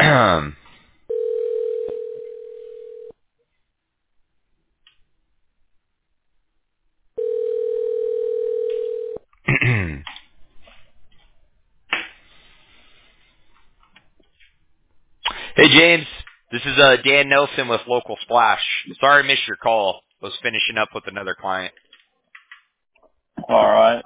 Hey James, this is Dan Nelson with Local Splash. Sorry I missed your call. Was finishing up with another client. All right.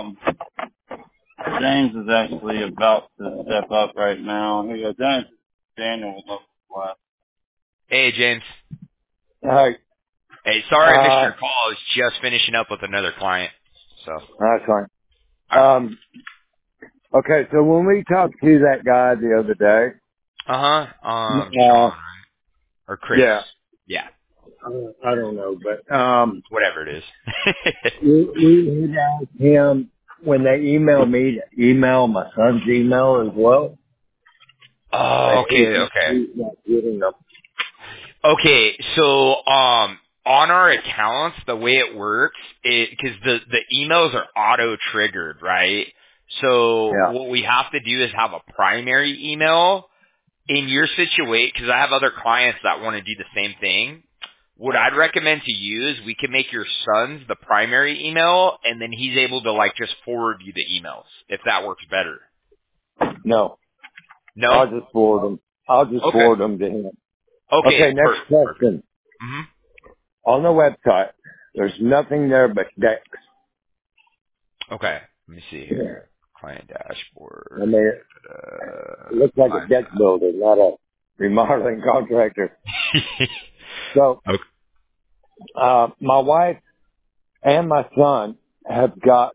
James is actually about to step up right now. He goes, Daniel would love to fly. Hey James. Hi. Hey, sorry I missed your call. I was just finishing up with another client. So. That's fine. Uh Okay, so when we talked to that guy the other day, huh. uh, Sean or Chris. yeah, Yeah. I don't know, but Whatever it is. we had asked him when they emailed me to email my son's email as well, Oh, and okay, okay. he's not getting them. Okay, so on our accounts, the way it works, because the emails are auto triggered, right? So Yeah. what we have to do is have a primary email in your situation. Because I have other clients that want to do the same thing. What I'd recommend to you is we can make your son's the primary email, and then he's able to like just forward you the emails if that works better. No, No? I'll just forward them. I'll just Okay. forward them to him. Okay. Okay, next Perfect. question. Hmm. On the website, there's nothing there but decks. Okay. Let me see Yeah. here. Client I dashboard. mean, it looks like a Client. deck builder, not a remodeling contractor. So, Okay. my wife and my son have got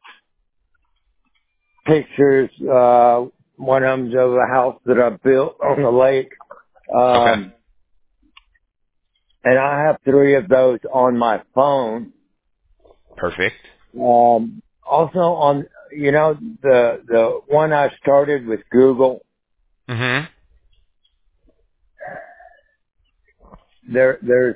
pictures, one of them's of a house that I built on the lake. Okay. And I have 3 of those on my phone. Perfect. Also on, the one I started with Google, Mhm. there's,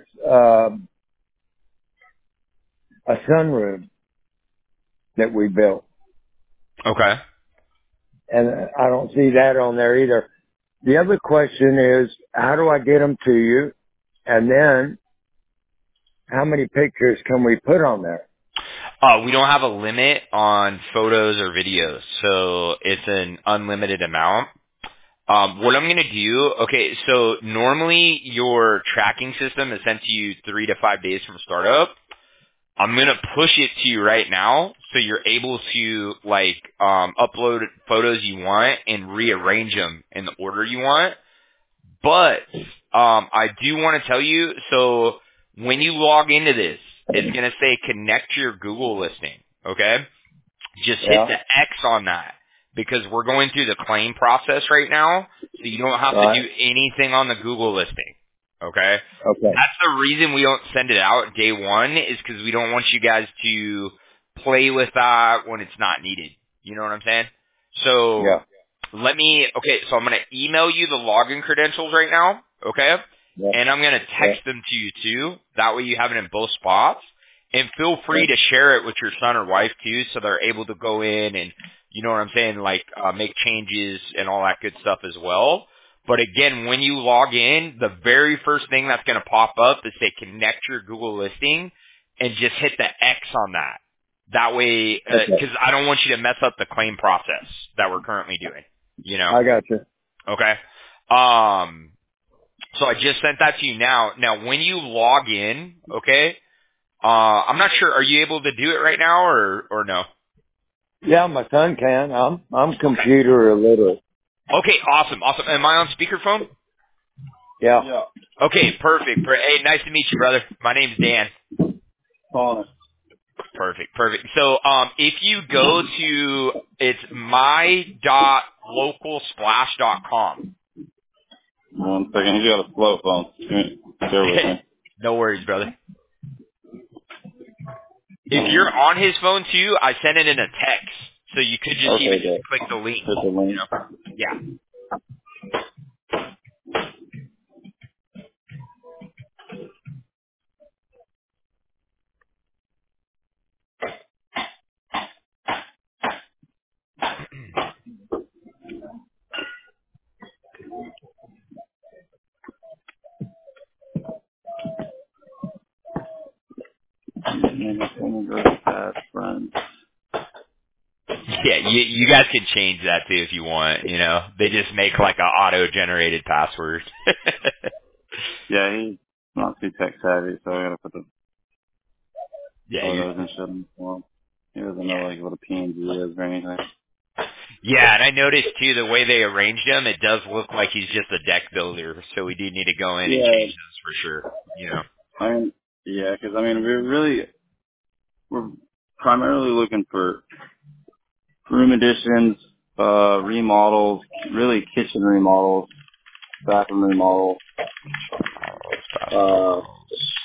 a sunroom that we built. Okay. And I don't see that on there either. The other question is, how do I get them to you? And then, how many pictures can we put on there? We don't have a limit on photos or videos, so it's an unlimited amount. What I'm gonna do, okay, so normally your tracking system is sent to you 3 to 5 days from startup. I'm gonna push it to you right now, so you're able to like upload photos you want and rearrange them in the order you want. But I do want to tell you, so when you log into this, it's going to say connect to your Google listing. Okay? Just hit Yeah. the X on that because we're going through the claim process right now, so you don't have to Right. do anything on the Google listing. Okay? Okay. That's the reason we don't send it out day one is because we don't want you guys to play with that when it's not needed. You know what I'm saying? So Yeah. okay, so I'm going to email you the login credentials right now, okay? Yeah. And I'm going to Yeah. text them to you too. That way you have it in both spots. And feel Yeah. free to share it with your son or wife too so they're able to go in and, you know what I'm saying, like make changes and all that good stuff as well. But again, when you log in, the very first thing that's going to pop up is say connect your Google listing and just hit the X on that. That way, Okay. because I don't want you to mess up the claim process that we're currently doing. You know? I got you. Okay. So I just sent that to you now. Now, when you log in, okay, I'm not sure. Are you able to do it right now or no? Yeah, my son can. I'm Okay. computer illiterate. Okay. Awesome. Awesome. Am I on speakerphone? Yeah. Yeah. Okay. Perfect. Hey, nice to meet you, brother. My name's Dan. Calling Perfect. Perfect. So, if you go to, it's my.localsplash.com. it. 1 second. He's got a slow phone. Bear with me. No worries, brother. If you're on his phone too, I sent it in a text, so you could just even Okay, just good. click the link. Hit the You link. know? Yeah. friends. Yeah, you guys can change that too if you want. You know, they just make like an auto-generated password. Yeah, he's not too tech savvy, so I gotta put the Yeah, photos and shit in for him. He doesn't know like what a PNG is or anything. yeah, and I noticed too the way they arranged him, it does look like he's just a deck builder. So we do need to go in and Yeah, change this for sure. You know. I mean, yeah, because I mean, we're primarily looking for room additions, remodels, really kitchen remodels, bathroom remodels. Oh, bathroom Uh, remodels.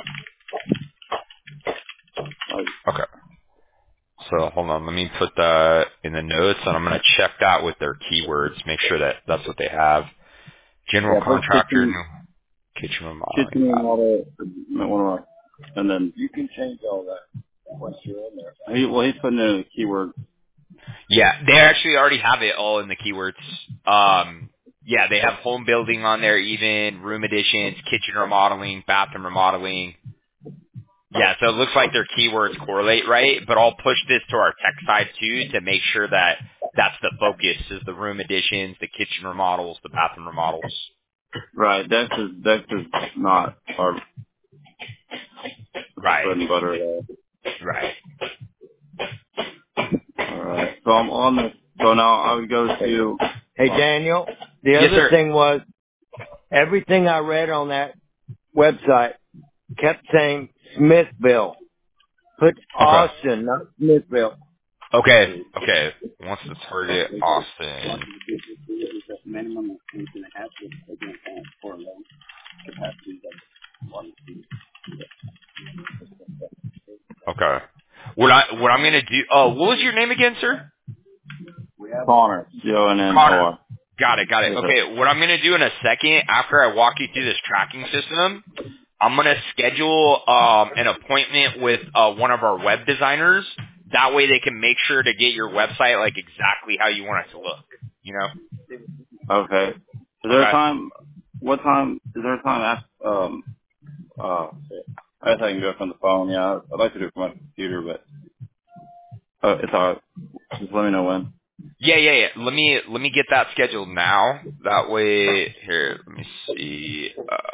like, Okay. So hold on, let me put that in the notes, and I'm going to check that with their keywords, make sure that that's what they have. General yeah, put contractor, new kitchen remodeling. kitchen remodel, and then you can change all that once you're in there. He's putting in a keyword. Yeah, they actually already have it all in the keywords. Yeah, they have home building on there, even room additions, kitchen remodeling, bathroom remodeling. Yeah, so it looks like their keywords correlate right, but I'll push this to our tech side too to make sure that that's the focus is the room additions, the kitchen remodels, the bathroom remodels. Right, that's not our Right, bread and butter at all. right. All right, so I'm on this. So now I would go to. Hey, Daniel, the Yes, other sir. thing was everything I read on that website kept saying Smithville. Put Okay. Austin, not Smithville. Okay. Okay. Wants to target Austin. Minimum is going to have to again for loan capacity. Okay. What I'm gonna do? Oh, what was your name again, sir? Connor, Connor. Jonor. Got it. Got it. Yes, sir. Okay. What I'm gonna do in a second, after I walk you through this tracking system, I'm gonna schedule an appointment with one of our web designers. That way, they can make sure to get your website like exactly how you want it to look. You know? Okay. Is there a Okay. time? What time? Is there a time? I guess I can do it from the phone. Yeah, I'd like to do it from my computer, but it's alright. Just let me know when. Yeah. Let me get that scheduled now. That way, here. Let me see.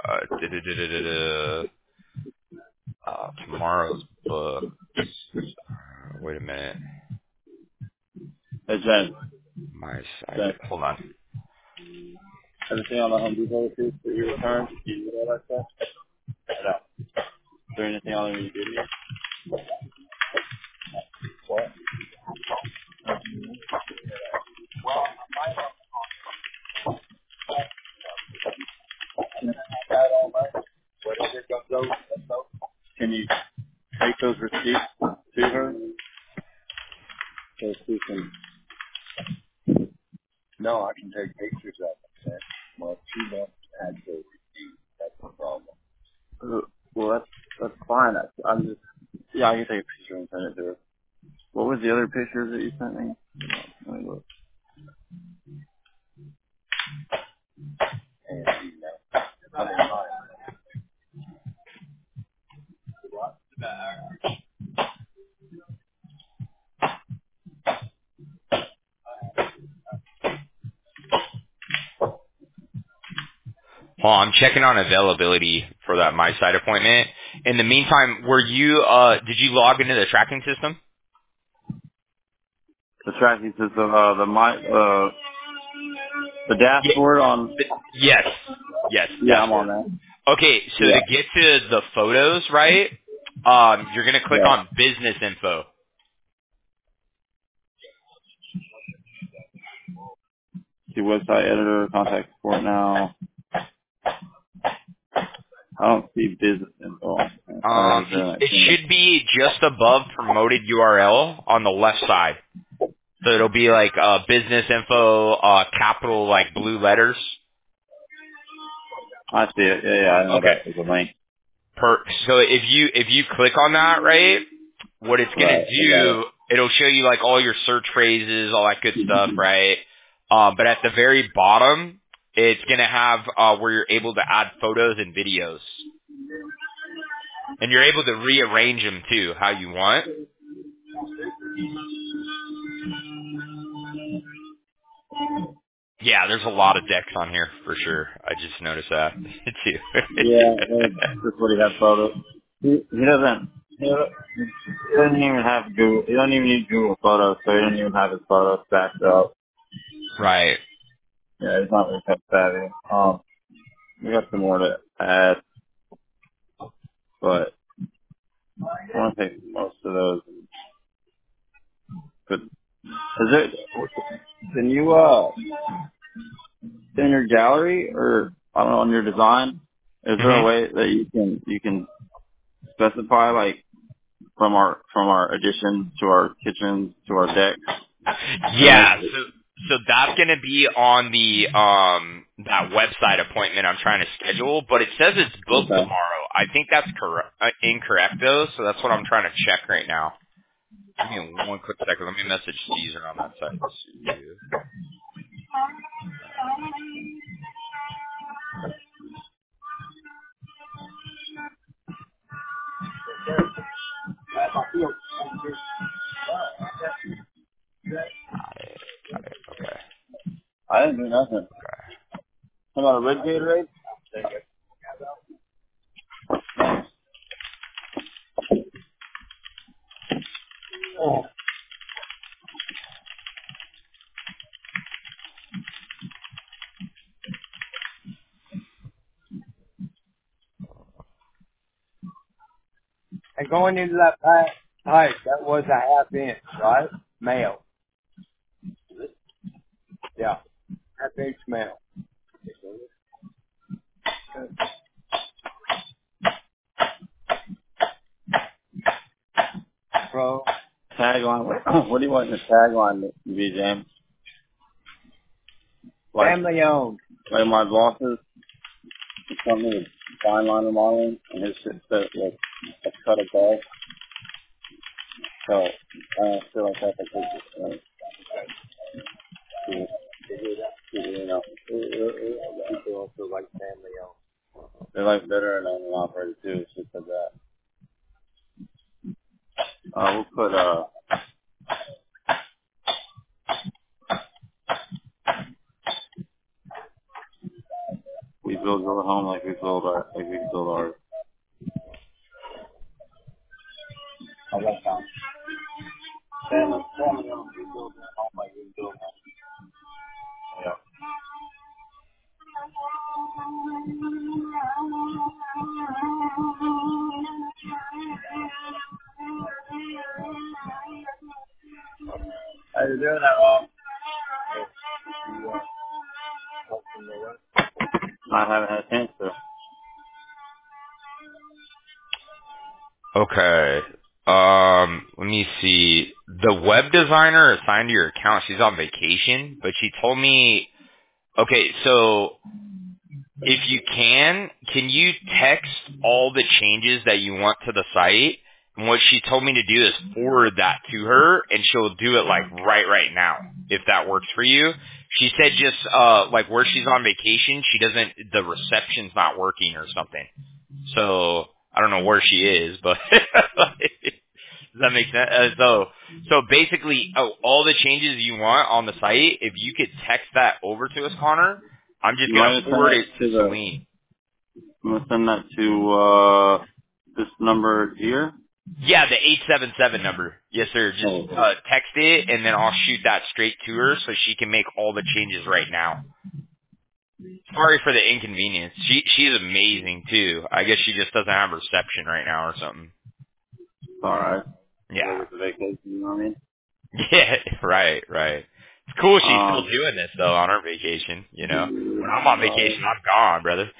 Tomorrow's book. Wait a minute. Hey Jen, My site. Jen, Hold on. everything on the Home Depot receipt that you returned? Do you get all that stuff? No. Is there anything on there you did need? What? Can you take those receipts to her? So she can. No, I can take pictures of them. Well, she wants to add the receipt. That's the problem. Well, that's fine. I'm just. Yeah, I can take a picture and send it to her. What was the other pictures that you sent me? Let me look. And she knows. I mean, mine. Well, I'm checking on availability for that My Site appointment. In the meantime, did you log into the tracking system? The tracking system, the Yeah. dashboard on. Yes. Yes, Yeah, I'm on dashboard. that. Okay, so to Yeah. get to the photos, right, you're going to click Yeah. on business info. See website editor, contact support now. I don't see business info. Is there like, It should be just above promoted URL on the left side. So it'll be like business info, capital like blue letters. I see it. Yeah, I know Okay. that is a link. So if you click on that, right, what it's gonna Right. I got it. do, it'll show you like all your search phrases, all that good stuff, right? But at the very bottom, it's gonna have where you're able to add photos and videos. And you're able to rearrange them too, how you want. Yeah, there's a lot of decks on here for sure. I just noticed that too. Yeah, that's what he had photos. He doesn't. He doesn't even have Google. He don't even need Google Photos, so he doesn't even have his photos backed up. Right. Yeah, he's not really tech savvy. We got some more to add, but I want to take most of those. But is it? Can you in your gallery or I don't know on your design? Is there a way that you can specify like from our additions to our kitchens to our decks? Yeah, so that's gonna be on the that website appointment I'm trying to schedule, but it says it's booked Okay. tomorrow. I think that's correct, incorrect though, so that's what I'm trying to check right now. Give me one quick second. Let me message Caesar on that side too. Got it. Okay. I didn't do nothing. How about a red Gatorade? And going into that pipe, that was a half inch, right? Male. Yeah. Half inch male. Pro. Tagline. What do you want in the tagline to be, James? Like, Family owned. like my bosses, something with fine line remodeling, and his shit said like a cut above. So I feel like that's a good you know. People also like family owned. They're like better and owned and operated too. It's just like that. We'll put we build our home like we build ours. I like that. Family owned. We build a home like we build one. Yeah. How you doing that, Rob? I haven't had a chance to. Okay. Let me see. The web designer assigned to your account, she's on vacation, but she told me, okay, so if you can you text all the changes that you want to the site? And what she told me to do is forward that to her, and she'll do it like right now, if that works for you. She said just like where she's on vacation, the reception's not working or something. So I don't know where she is, but does that make sense? So basically, all the changes you want on the site, if you could text that over to us, Connor, I'm just You might gonna have forward sent it that to to Celine. I'm gonna send that to this number here. Yeah, the 877 number. Yes, sir. Just Oh, text it, and then I'll shoot that straight to her so she can make all the changes right now. Sorry for the inconvenience. She's amazing too. I guess she just doesn't have reception right now or something. all right. Yeah. It's a vacation, you know what I mean? Yeah, right. It's cool she's still Um, doing this though on her vacation, you know. When I'm on vacation, I'm gone, brother.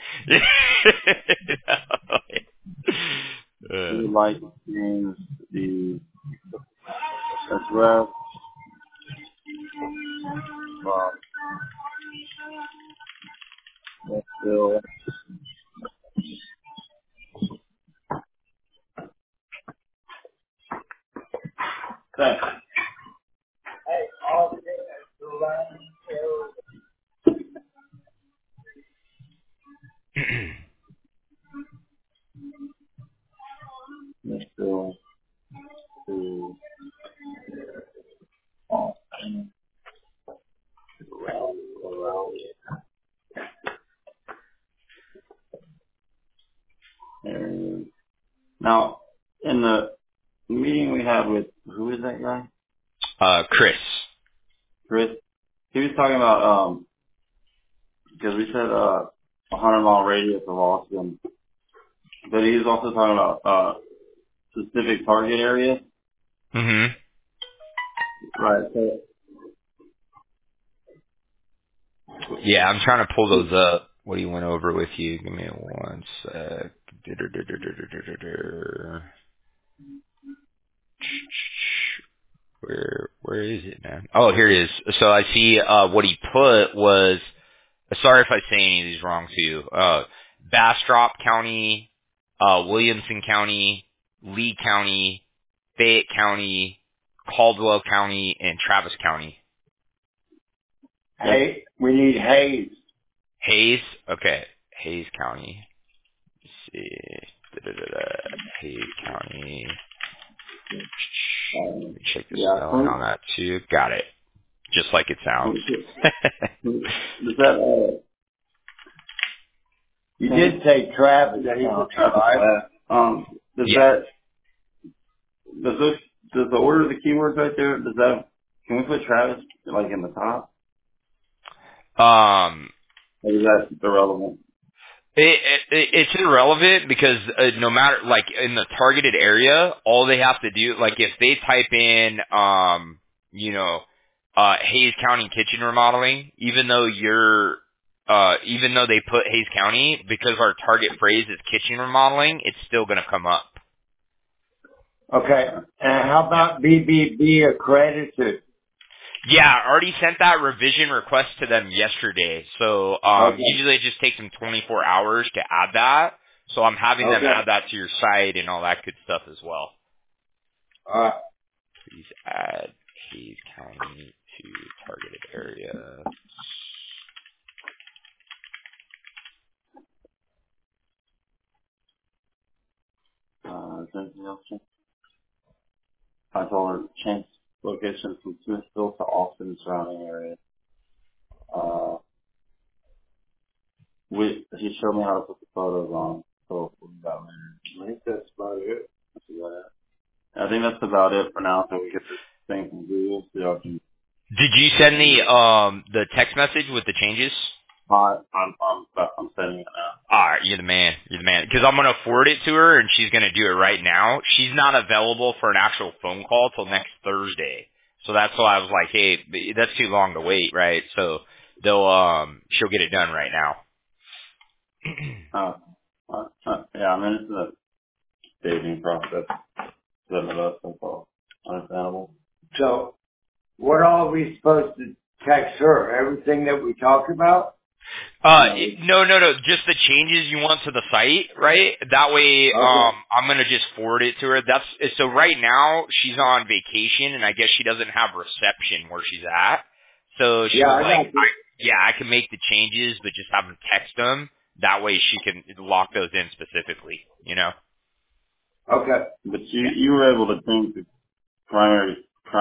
we uh, would like to change the address from Westville. Thanks. Now, in the meeting we had with, who is that guy? Chris. Chris. He was talking about, because we said, 100-mile radius of Austin, but he was also talking about, specific target areas. Mm-hmm. Right. So, Yeah, I'm trying to pull those up. What he went over with you. Give me one sec. Where is it, man? Oh, here it is. So I see what he put was, sorry if I say any of these wrong too. Bastrop County, Williamson County, Lee County, Fayette County, Caldwell County, and Travis County. Hey, we need Hayes. Hayes? Okay. Hayes County. Let's see. Hayes County. Let me check the spelling on that too. Got it. Just like it sounds. does that, You did say Travis. yeah, he said County, right? does Yeah. does the order of the keywords right there, can we put Travis, like, in the top? Or is that irrelevant? It's irrelevant because no matter, like, in the targeted area, all they have to do, like, if they type in, Hayes County kitchen remodeling, even though they put Hayes County, because our target phrase is kitchen remodeling, it's still going to come up. Okay. And how about BBB accredited? Yeah, I already sent that revision request to them yesterday. So usually it just takes them 24 hours to add that. So I'm having them add that to your site and all that good stuff as well. All right. Please add Hayes County to targeted area. Is there anything else? I told her change location from Smithville to Austin and surrounding area. He showed me how to put the photos on. So we'll do that later. I think that's about it. I think that's about it for now. So we get this thing from Google. So y'all can. Did you send the text message with the changes? I'm sending it now. All right, you're the man. You're the man. Because I'm gonna forward it to her, and she's gonna do it right now. She's not available for an actual phone call till next Thursday, so that's why I was like, hey, that's too long to wait, right? So she'll get it done right now. Yeah, I mean, it's a staging process. Setting it up, that's all. Understandable. So what all are we supposed to text her? Everything that we talked about? No. Just the changes you want to the site, right? That way, I'm gonna just forward it to her. So right now she's on vacation, and I guess she doesn't have reception where she's at. So she's I can make the changes, but just have them text them. That way she can lock those in specifically, you know? Okay. But you were able to change the primary,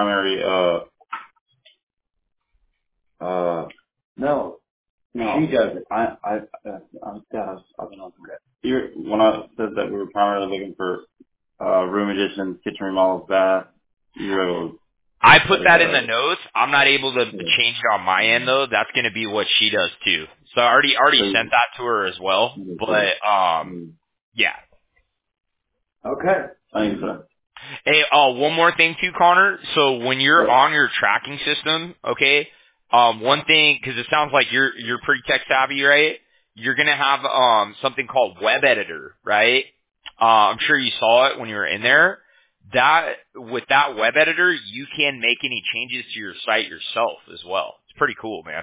No. no. She does it. I've been on that. When I said that we were primarily looking for, room additions, kitchen remodels, bath, you were able to. I put that in the notes. I'm not able to change it on my end though. That's going to be what she does too. So I already sent that to her as well. But yeah. Okay. I think so. Hey, one more thing too, Connor. So when you're on your tracking system, okay, one thing, because it sounds like you're pretty tech savvy, right? You're gonna have something called Web Editor, right? I'm sure you saw it when you were in there. With that Web Editor, you can make any changes to your site yourself as well. It's pretty cool, man.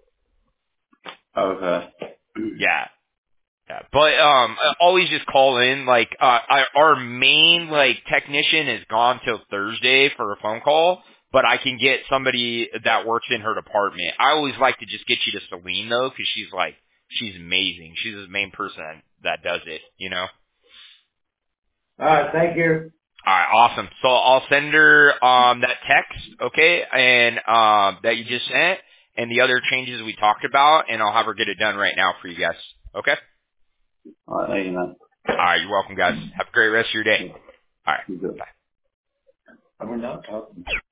Okay. Yeah. Yeah, but always just call in. Like our main technician is gone till Thursday for a phone call, but I can get somebody that works in her department. I always like to just get you to Celine though, because she's amazing. She's the main person that does it. You know. All right. Thank you. All right, awesome. So I'll send her that text, okay, and that you just sent, and the other changes we talked about, and I'll have her get it done right now for you guys. Okay. All right. Thank you, man. right, you're welcome, guys. Have a great rest of your day. All right, bye. We're not talking.